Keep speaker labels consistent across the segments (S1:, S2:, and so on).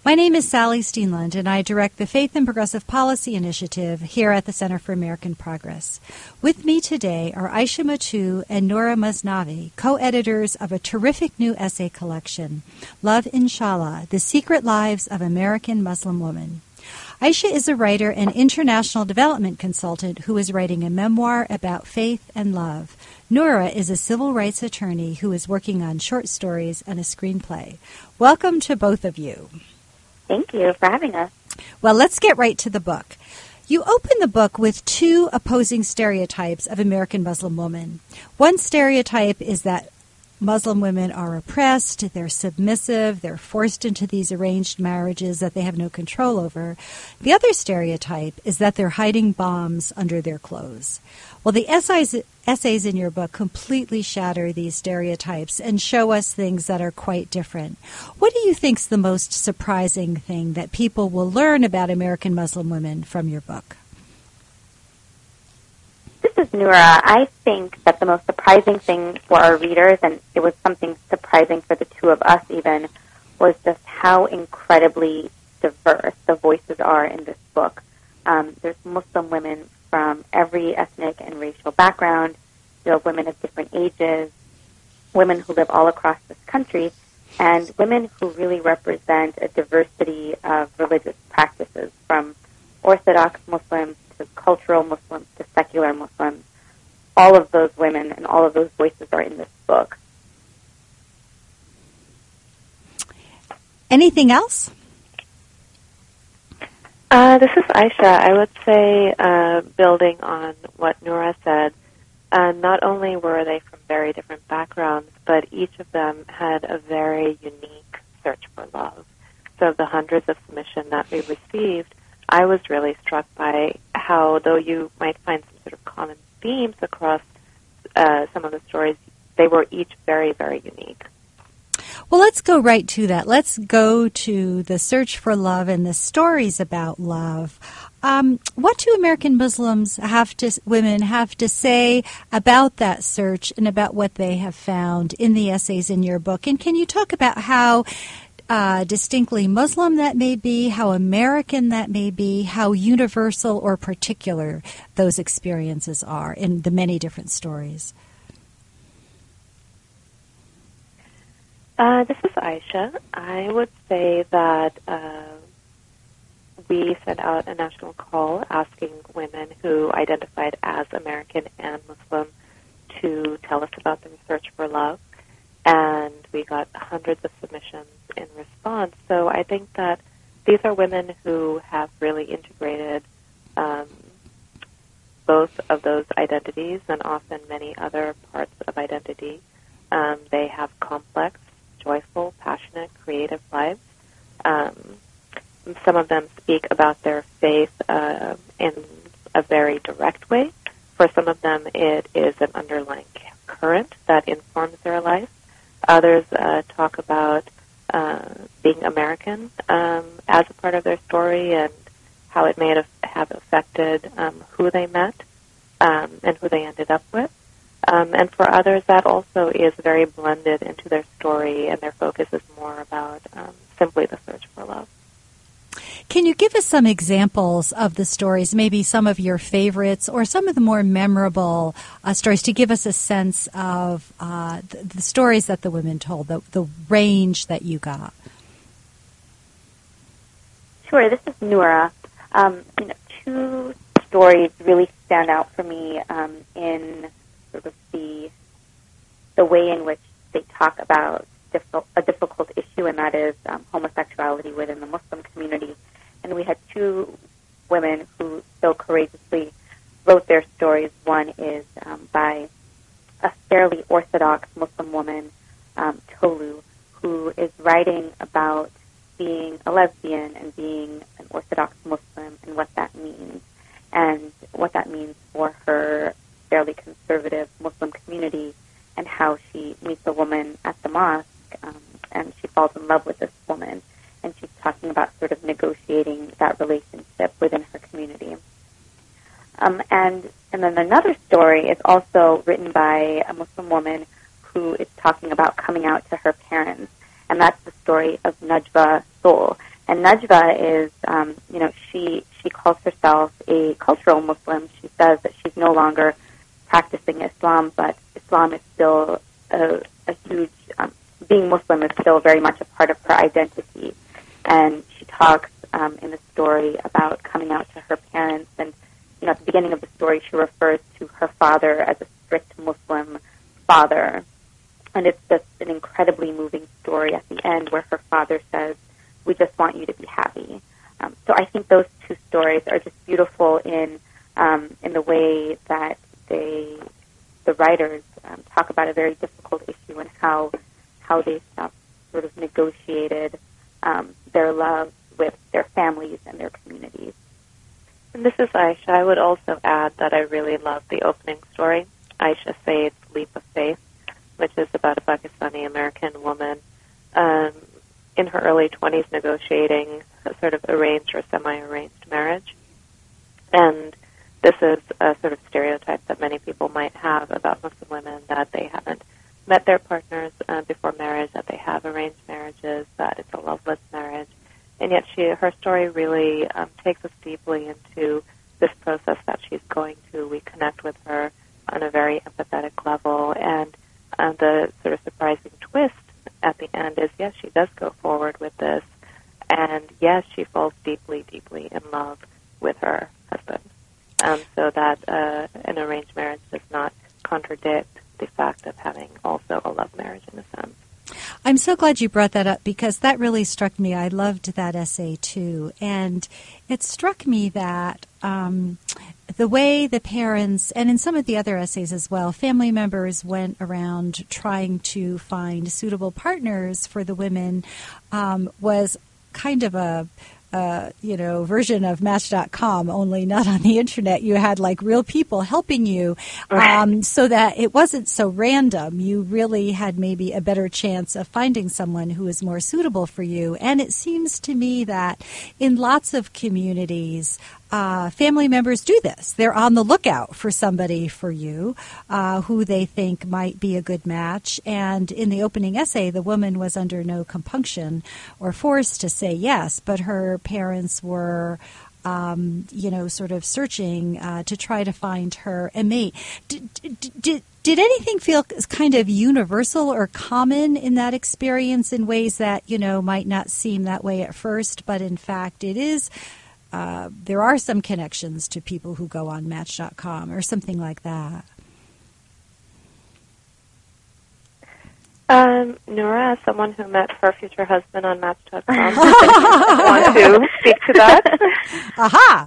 S1: My name is Sally Steenland, and I direct the Faith and Progressive Policy Initiative here at the Center for American Progress. With me today are Aisha Mattu and Noura Masnavi, co-editors of a terrific new essay collection, Love Inshallah, The Secret Lives of American Muslim Women. Aisha is a writer and international development consultant who is writing a memoir about faith and love. Noura is a civil rights attorney who is working on short stories and a screenplay. Welcome to both of you.
S2: Thank you for having us.
S1: Well, let's get right to the book. You open the book with two opposing stereotypes of American Muslim women. One stereotype is that Muslim women are oppressed, they're submissive, they're forced into these arranged marriages that they have no control over. The other stereotype is that they're hiding bombs under their clothes. Well, the essays in your book completely shatter these stereotypes and show us things that are quite different. What do you think's the most surprising thing that people will learn about American Muslim women from your book?
S2: This is Noura. I think that the most surprising thing for our readers, and it was something surprising for the two of us even, was just how incredibly diverse the voices are in this book. There's Muslim women from every ethnic and racial background. You have women of different ages, women who live all across this country, and women who really represent a diversity of religious practices, from Orthodox Muslims to cultural Muslims to secular Muslims. All of those women and all of those voices are in this book.
S1: Anything else?
S3: This is Aisha. I would say, building on what Noura said, not only were they from very different backgrounds, but each of them had a very unique search for love. So the hundreds of submissions that we received, I was really struck by how, though you might find some sort of common themes across some of the stories, they were each very, very unique.
S1: Well, let's go right to that. Let's go to the search for love and the stories about love. What do American women have to say about that search and about what they have found in the essays in your book? And can you talk about how distinctly Muslim that may be, how American that may be, how universal or particular those experiences are in the many different stories?
S3: This is Aisha. I would say that we sent out a national call asking women who identified as American and Muslim to tell us about their search for love, and we got hundreds of submissions in response. So I think that these are women who have really integrated both of those identities and often many other parts of identity. They have complex, joyful, passionate, creative lives. Some of them speak about their faith in a very direct way. For some of them, it is an underlying current that informs their life. Others talk about being American as a part of their story and how it may have affected who they met and who they ended up with. And for others, that also is very blended into their story, and their focus is more about simply the search for love.
S1: Can you give us some examples of the stories, maybe some of your favorites or some of the more memorable stories, to give us a sense of the stories that the women told, the range that you got?
S2: Sure, this is Noura. Two stories really stand out for me in sort of the way in which they talk about a difficult issue, and that is homosexuality within the Muslim community. And we had two women who so courageously wrote their stories. One is by a fairly Orthodox Muslim woman, Tolu, who is writing about being a lesbian and being an Orthodox Muslim and what that means, and what that means for her fairly conservative Muslim community, and how she meets a woman at the mosque, and she falls in love with this woman, and she's talking about sort of negotiating that relationship within her community. And then another story is also written by a Muslim woman who is talking about coming out to her parents, and that's the story of Najwa Soul. And Najwa is, she calls herself a cultural Muslim. She says that she's no longer practicing Islam, but Islam is still a huge, being Muslim is still very much a part of her identity. And she talks in the story about coming out to her parents. And, at the beginning of the story, she refers to her father as a strict Muslim father. And it's just an incredibly moving story at the end where her father says, "We just want you to be happy." So I think those two stories are just beautiful in the way that the writers talk about a very difficult issue and how they sort of negotiated their love with their families and their communities.
S3: And this is Aisha. I would also add that I really love the opening story, Aisha Said's Leap of Faith, which is about a Pakistani-American woman in her early 20s negotiating a sort of arranged or semi-arranged marriage. And this is a sort of stereotype that many people might have about Muslim women, that they haven't met their partners before marriage, that they have arranged marriages, that it's a loveless marriage. And yet her story really takes us deeply into this process that she's going to. We connect with her on a very empathetic level. And the sort of surprising twist at the end is, yes, she does go forward with this. And yes, she falls deeply, deeply in love with her husband. So that an arranged marriage does not contradict the fact of having also a love marriage in a sense.
S1: I'm so glad you brought that up because that really struck me. I loved that essay too. And it struck me that the way the parents, and in some of the other essays as well, family members went around trying to find suitable partners for the women was kind of a version of Match.com, only not on the internet. You had like real people helping you, so that it wasn't so random. You really had maybe a better chance of finding someone who is more suitable for you. And it seems to me that in lots of communities, family members do this. They're on the lookout for somebody for you who they think might be a good match. And in the opening essay, the woman was under no compunction or forced to say yes, but her parents were, sort of searching to try to find her a mate. Did anything feel kind of universal or common in that experience in ways that, might not seem that way at first, but in fact it is? There are some connections to people who go on Match.com or something like that.
S3: Noura, as someone who met her future husband on Match.com, want to speak to that?
S1: Aha!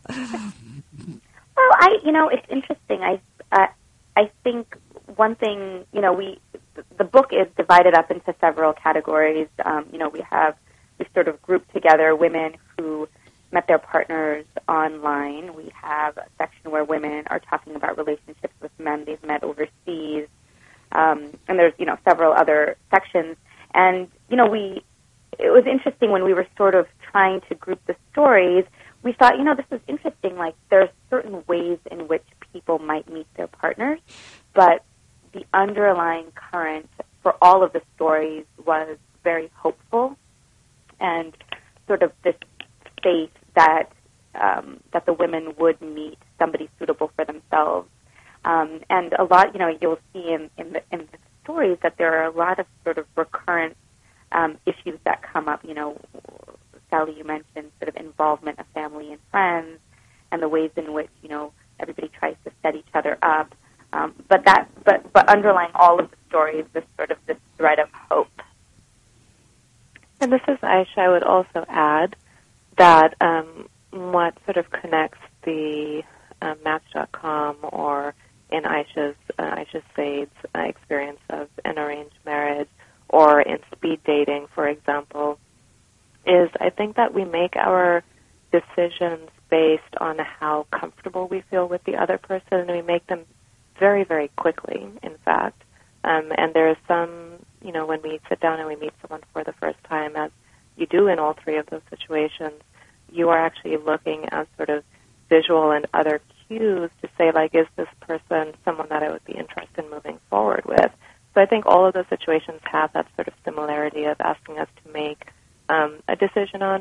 S2: Well, it's interesting. I think one thing, the book is divided up into several categories. We sort of grouped together women who met their partners online. We have a section where women are talking about relationships with men they've met overseas. And there's, several other sections. And, it was interesting when we were sort of trying to group the stories, we thought, this is interesting. Like, there are certain ways in which people might meet their partners, but the underlying current for all of the stories was very hopeful and sort of this faith that the women would meet somebody suitable for themselves. And a lot, you'll see in the stories that there are a lot of sort of recurrent issues that come up. Sally, you mentioned sort of involvement of family and friends and the ways in which, everybody tries to set each other up. But underlying all of the stories is sort of this thread of hope.
S3: And this is Aisha. I would also add that what sort of connects the Match.com or in Aisha Said's experience of an arranged marriage or in speed dating, for example, is I think that we make our decisions based on how comfortable we feel with the other person, and we make them very, very quickly, in fact. And there is some, when we sit down and we meet someone for the first time, as you do in all three of those situations, you are actually looking at sort of visual and other cues to say, like, is this person someone that I would be interested in moving forward with? So I think all of those situations have that sort of similarity of asking us to make a decision on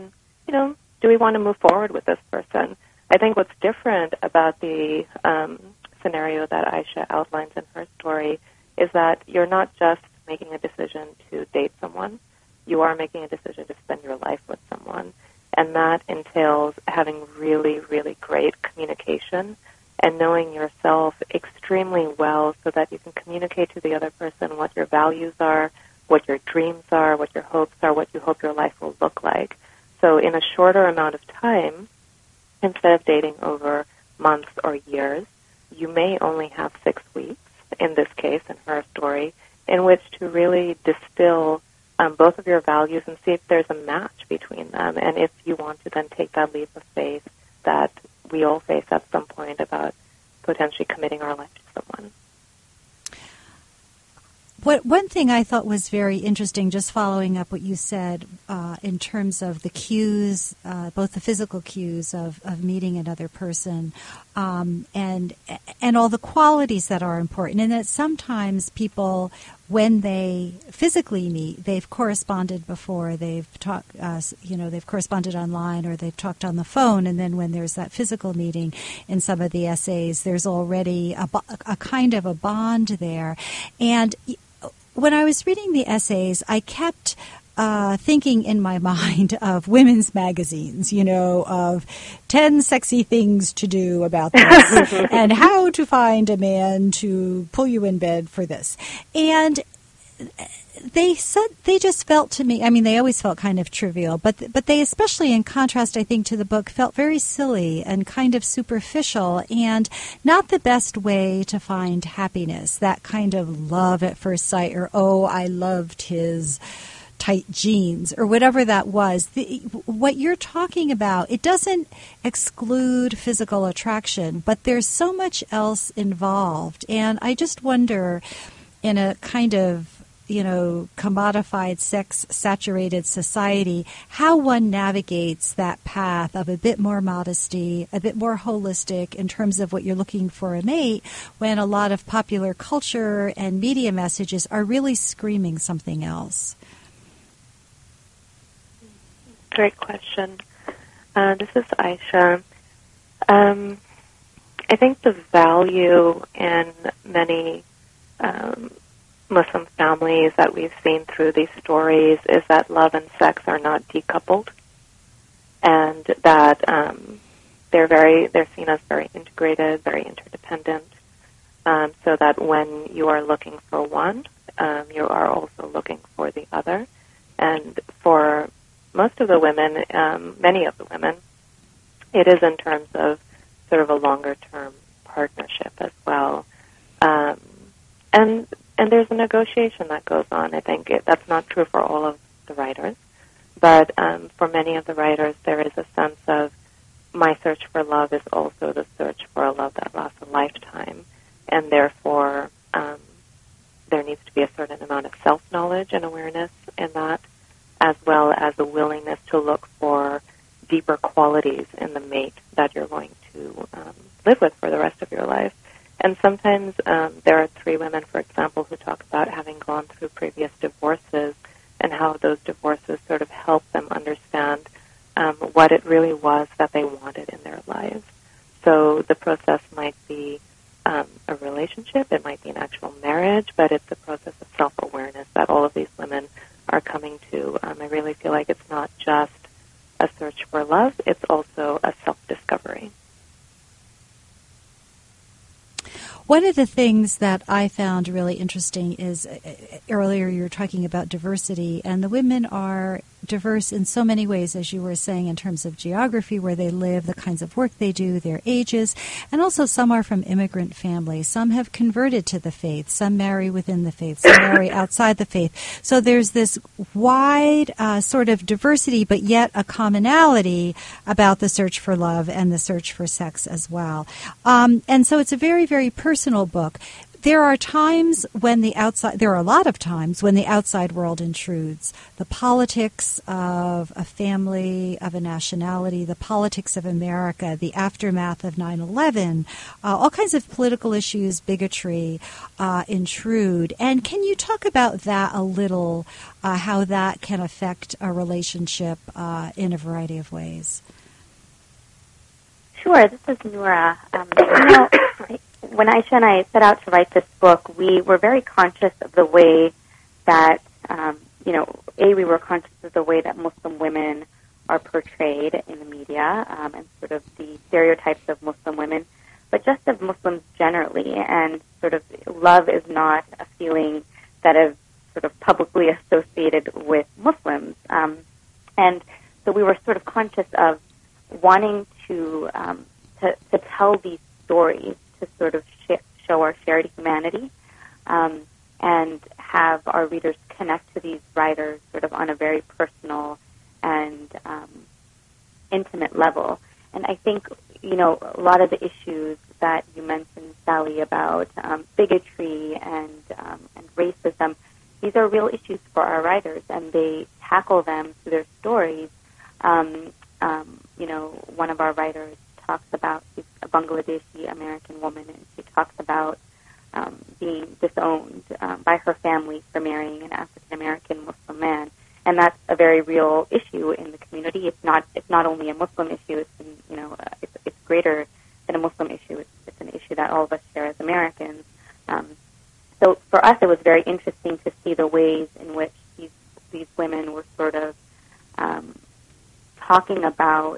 S3: do we want to move forward with this person? I think what's different about the scenario that Aisha outlines in her story is that you're not just making a decision to date someone. You are making a decision to spend your life with someone. And that entails having really, really great communication and knowing yourself extremely well so that you can communicate to the other person what your values are, what your dreams are, what your hopes are, what you hope your life will look like. So in a shorter amount of time, instead of dating over months or years, you may only have 6 weeks, in this case, in her story, in which to really distill both of your values and see if there's a match between them, and if you want to then take that leap of faith that we all face at some point about potentially committing our life to someone.
S1: One thing I thought was very interesting, just following up what you said in terms of the cues, both the physical cues of meeting another person, and all the qualities that are important, and that sometimes people, when they physically meet, they've corresponded before, they've talked, they've corresponded online or they've talked on the phone, and then when there's that physical meeting in some of the essays, there's already a kind of a bond there, and when I was reading the essays, I kept thinking in my mind of women's magazines, of 10 sexy things to do about this and how to find a man to pull you in bed for this. And they just felt to me, I mean, they always felt kind of trivial, but they, especially in contrast, I think, to the book, felt very silly and kind of superficial and not the best way to find happiness, that kind of love at first sight, or, oh, I loved his tight jeans, or whatever that was. What you're talking about, it doesn't exclude physical attraction, but there's so much else involved. And I just wonder, in a kind of commodified, sex-saturated society, how one navigates that path of a bit more modesty, a bit more holistic in terms of what you're looking for a mate, when a lot of popular culture and media messages are really screaming something else.
S3: Great question. This is Aisha. I think the value in many Muslim families that we've seen through these stories is that love and sex are not decoupled, and that they're seen as very integrated, very interdependent, so that when you are looking for one, you are also looking for the other. And for most of the women, many of the women, it is in terms of sort of a longer-term partnership as well. And there's a negotiation that goes on. I think that's not true for all of the writers, but for many of the writers, there is a sense of my search for love is also the search for a love that lasts a lifetime, and therefore there needs to be a certain amount of self-knowledge and awareness in that, as well as a willingness to look for deeper qualities in the mate that you're going to live with for the rest of your life. And sometimes there are 3 women, for example, who talk about having gone through previous divorces and how those divorces sort of help them understand what it really was that they wanted in their lives. So the process might be a relationship, it might be an actual marriage, but it's a process of self-awareness that all of these women are coming to. I really feel like it's not just a search for love, it's also a self-discovery.
S1: One of the things that I found really interesting is earlier you were talking about diversity, and the women are diverse in so many ways, as you were saying, in terms of geography, where they live, the kinds of work they do, their ages, and also some are from immigrant families. Some have converted to the faith. Some marry within the faith. Some marry outside the faith. So there's this wide sort of diversity, but yet a commonality about the search for love and the search for sex as well. And so it's a very, very personal book. there are a lot of times when the outside world intrudes. The politics of a family, of a nationality, the politics of America, the aftermath of 9/11, all kinds of political issues, bigotry, intrude. And can you talk about that a little, how that can affect a relationship in a variety of ways?
S2: Sure, this is Nora. When Aisha and I set out to write this book, we were very conscious of the way that, we were conscious of the way that Muslim women are portrayed in the media and sort of the stereotypes of Muslim women, but just of Muslims generally. And sort of love is not a feeling that is sort of publicly associated with Muslims. And so we were sort of conscious of wanting to tell these stories, to sort of show our shared humanity, and have our readers connect to these writers sort of on a very personal and intimate level. And I think, a lot of the issues that you mentioned, Sally, about bigotry and racism, these are real issues for our writers, and they tackle them through their stories. One of our writers talks about, she's a Bangladeshi American woman, and she talks about being disowned by her family for marrying an African American Muslim man, and that's a very real issue in the community. It's not only a Muslim issue. It's greater than a Muslim issue. It's an issue that all of us share as Americans. So for us, it was very interesting to see the ways in which these women were sort of talking about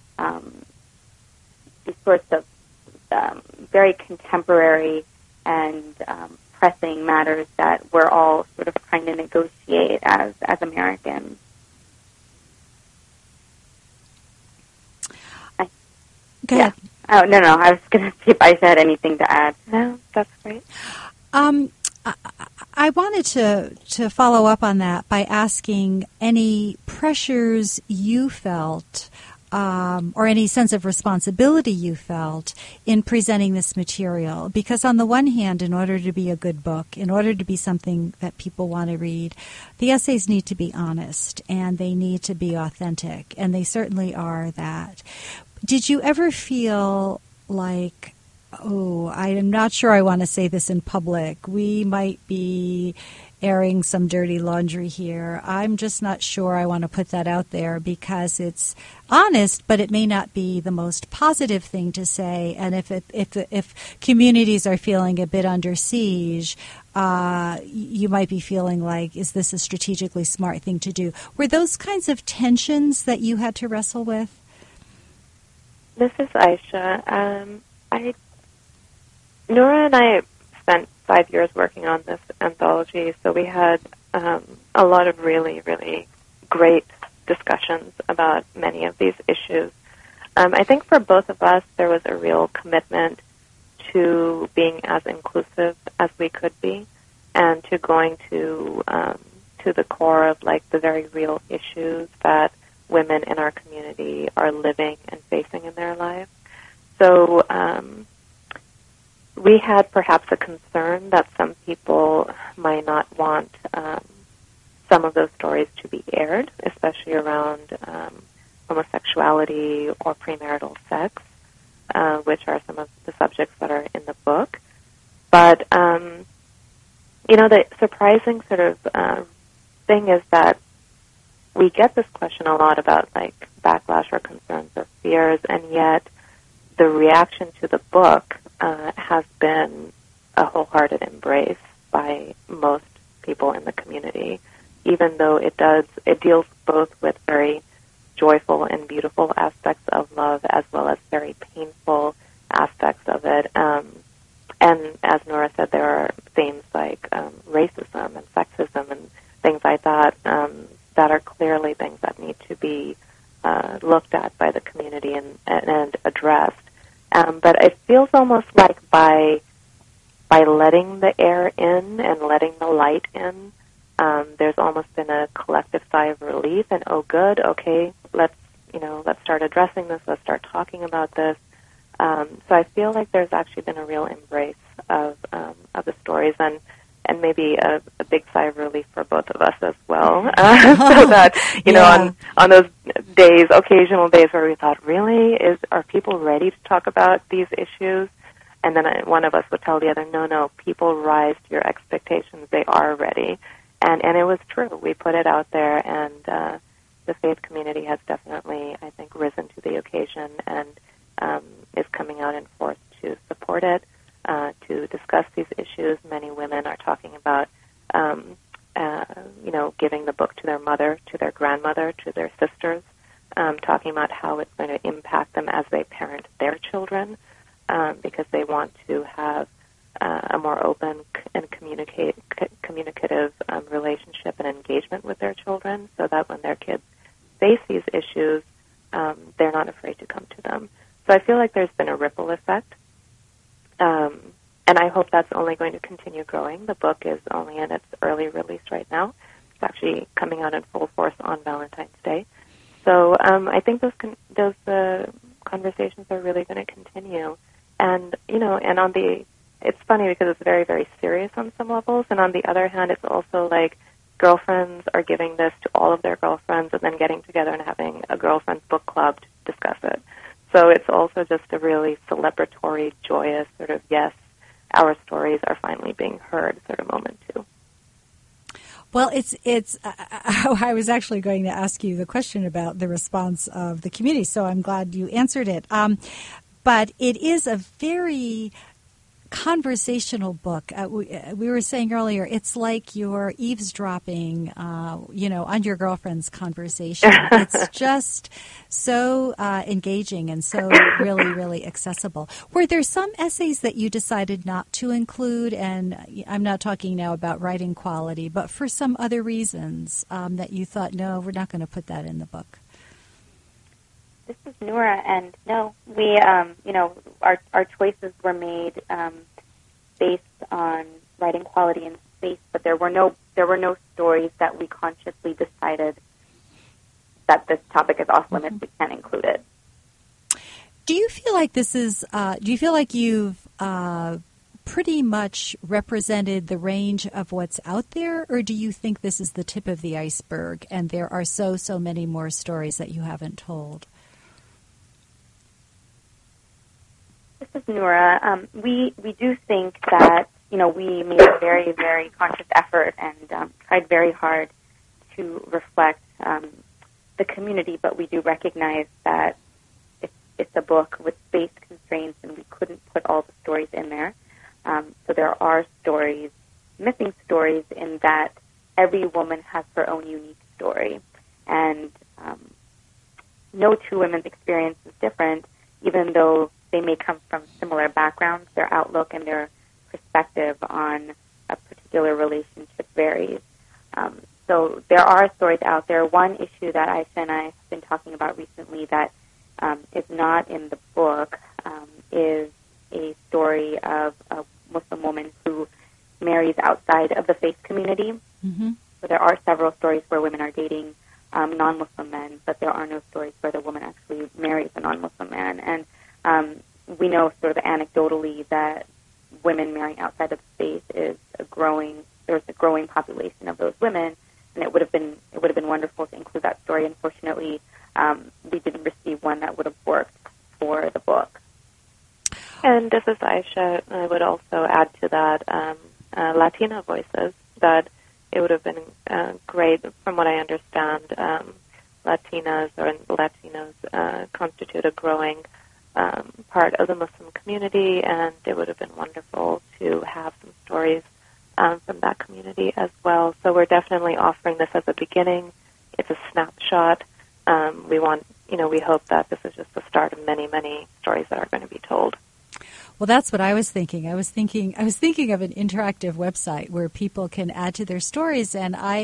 S2: these sorts of very contemporary and pressing matters that we're all sort of trying to negotiate as Americans.
S1: Go ahead.
S2: Oh, no. I was going to see if I had anything to add.
S3: No, that's great.
S1: I wanted to follow up on that by asking any pressures you felt or any sense of responsibility you felt in presenting this material. Because on the one hand, in order to be a good book, in order to be something that people want to read, the essays need to be honest and they need to be authentic, and they certainly are that. Did you ever feel like, I am not sure I want to say this in public. We might be airing some dirty laundry here. I'm just not sure I want to put that out there because it's honest, but it may not be the most positive thing to say. And if communities are feeling a bit under siege, you might be feeling like, is this a strategically smart thing to do? Were those kinds of tensions that you had to wrestle with?
S3: This is Aisha. Nora and I spent 5 years working on this anthology, so we had a lot of really, really great discussions about many of these issues. I think for both of us, there was a real commitment to being as inclusive as we could be, and to going to the core of the very real issues that women in our community are living and facing in their lives. So we had perhaps a concern that some people might not want some of those stories to be aired, especially around homosexuality or premarital sex, which are some of the subjects that are in the book. But, the surprising sort of thing is that we get this question a lot about, backlash or concerns or fears, and yet the reaction to the book has been a wholehearted embrace by most people in the community, even though it deals both with very joyful and beautiful aspects of love as well as very painful aspects of it. And as Nora said, there are themes like racism and sexism and things like that that are clearly things that need to be looked at by the community and addressed. But it feels almost like by letting the air in and letting the light in, there's almost been a collective sigh of relief and, oh, good, okay, let's start addressing this, let's start talking about this. So I feel like there's actually been a real embrace of the stories, and maybe a big sigh of relief for both of us as well. So that, you know, on those days, occasional days where we thought, really, are people ready to talk about these issues? And then one of us would tell the other, no, people rise to your expectations. They are ready. And it was true. We put it out there, and the faith community has definitely, I think, risen to the occasion and is coming out in force to support it, to discuss these issues. Many women are talking about, giving the book to their mother, to their grandmother, to their sisters, talking about how it's going to impact them as they parent their children, because they want to have a more open and communicative relationship and engagement with their children, so that when their kids face these issues, they're not afraid to come to them. So I feel like there's been a ripple effect, and I hope that's only going to continue growing. The book is only in its early release right now. It's actually coming out in full force on Valentine's Day. So I think those conversations are really going to continue. And, and it's funny because it's very, very serious on some levels, and on the other hand, it's also like girlfriends are giving this to all of their girlfriends and then getting together and having a girlfriend's book club to discuss it. So it's also just a really celebratory, joyous sort of, yes, our stories are finally being heard sort of moment too.
S1: Well, I was actually going to ask you the question about the response of the community, so I'm glad you answered it. But it is a very conversational book. We were saying earlier, it's like you're eavesdropping, on your girlfriend's conversation. It's just so engaging and so really, really accessible. Were there some essays that you decided not to include? And I'm not talking now about writing quality, but for some other reasons that you thought, no, we're not going to put that in the book.
S2: This is Nora, and no, we, our choices were made based on writing quality and space, but there were no stories that we consciously decided that this topic is off limits. We can't include it.
S1: Do you feel like this is? Do you feel like you've pretty much represented the range of what's out there, or do you think this is the tip of the iceberg, and there are so many more stories that you haven't told? This
S2: is Nora. We do think that, we made a very, very conscious effort and tried very hard to reflect the community, but we do recognize that it's a book with space constraints and we couldn't put all the stories in there. So there are stories, missing stories, in that every woman has her own unique story. And no two women's experience is different, even though they may come from similar backgrounds. Their outlook and their perspective on a particular relationship varies. So there are stories out there. One issue that Aisha and I have been talking about recently that is not in the book is a story of a Muslim woman who marries outside of the faith community. Mm-hmm. So there are several stories where women are dating non-Muslim men, but there are no stories where the woman actually marries a non-Muslim man. And we know sort of anecdotally that women marrying outside of the faith is there's a growing population of those women, and it would have been wonderful to include that story. Unfortunately, we didn't receive one that would have worked for the book.
S3: And this is Aisha. I would also add to that Latina voices, that it would have been great. From what I understand, Latinas or Latinos constitute a growing part of the Muslim community, and it would have been wonderful to have some stories from that community as well. So we're definitely offering this as a beginning. It's a snapshot. We hope that this is just the start of many, many stories that are going to be told.
S1: Well, that's what I was thinking. I was thinking of an interactive website where people can add to their stories, and I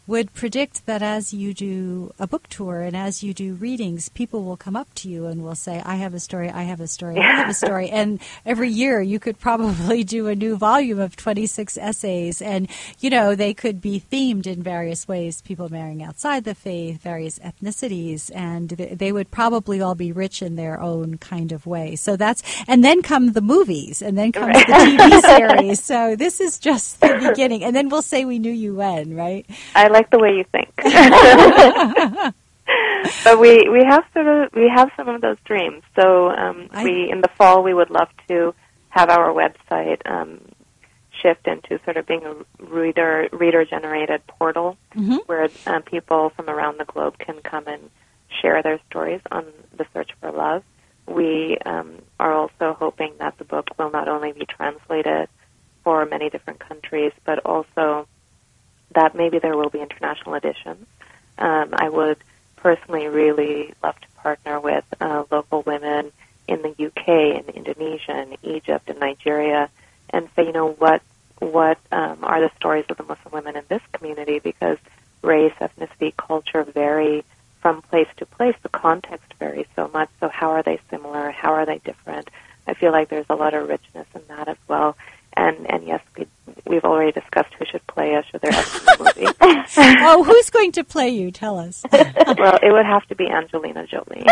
S1: would predict that as you do a book tour and as you do readings, people will come up to you and will say, I have a story, I have a story, I have a story. And every year you could probably do a new volume of 26 essays. And, you know, they could be themed in various ways, people marrying outside the faith, various ethnicities, and they would probably all be rich in their own kind of way. So that's, and then come the movies, and then comes the TV series. So this is just the beginning. And then we'll say we knew you when, right?
S3: I like the way you think. But we have some of those dreams. So in the fall we would love to have our website shift into sort of being a reader generated portal where people from around the globe can come and share their stories on the search for love. We are also hoping that the book will not only be translated for many different countries, but also that maybe there will be international editions. I would personally really love to partner with local women in the UK and Indonesia and Egypt and Nigeria and say, you know, what are the stories of the Muslim women in this community, because race, ethnicity, culture vary from place to place. The context varies so much. So how are they similar? How are they different? I feel like there's a lot of richness in that as well. And yes, we've already discussed who should play us. Should there ever be a movie?
S1: Oh, who's going to play you? Tell us.
S3: Well, it would have to be Angelina Jolie.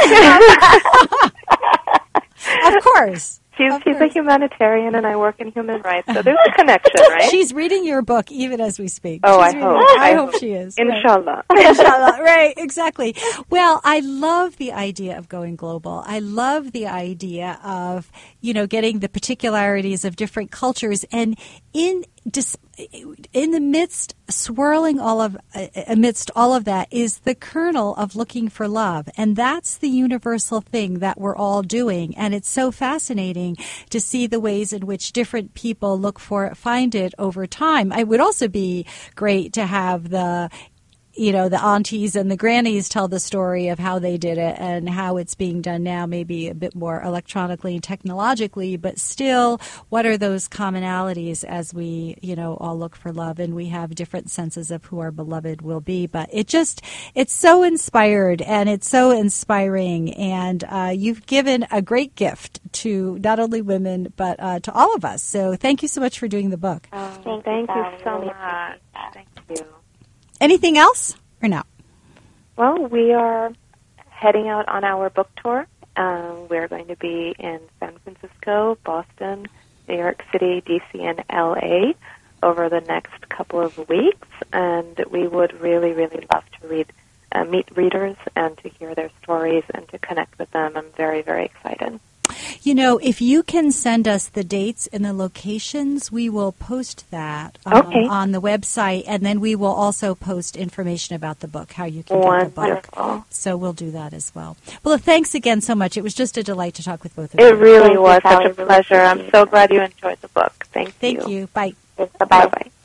S1: Of course.
S3: She's a humanitarian, and I work in human rights, so there's a connection, right?
S1: She's reading your book even as we speak.
S3: Oh, I hope.
S1: I hope she is.
S3: Inshallah.
S1: Right. Inshallah. Right, exactly. Well, I love the idea of going global. I love the idea of, you know, getting the particularities of different cultures, and in the midst, amidst all of that is the kernel of looking for love. And that's the universal thing that we're all doing. And it's so fascinating to see the ways in which different people find it over time. It would also be great to have the aunties and the grannies tell the story of how they did it and how it's being done now, maybe a bit more electronically and technologically, but still, what are those commonalities as we, all look for love, and we have different senses of who our beloved will be. But it's so inspired and it's so inspiring, and you've given a great gift to not only women, but to all of us. So thank you so much for doing the book.
S3: Thank you so much. Thank you.
S1: Anything else or no?
S3: Well, we are heading out on our book tour. We're going to be in San Francisco, Boston, New York City, D.C., and L.A. over the next couple of weeks, and we would really, really love to meet readers and to hear their stories and to connect with them. I'm very, very excited.
S1: If you can send us the dates and the locations, we will post that on the website, and then we will also post information about the book, how you can get the book. So we'll do that as well. Well, thanks again so much. It was just a delight to talk with both of you.
S3: It really was such a pleasure. I'm so glad you enjoyed the book. Thank you.
S1: Thank you. Bye.
S2: Bye-bye.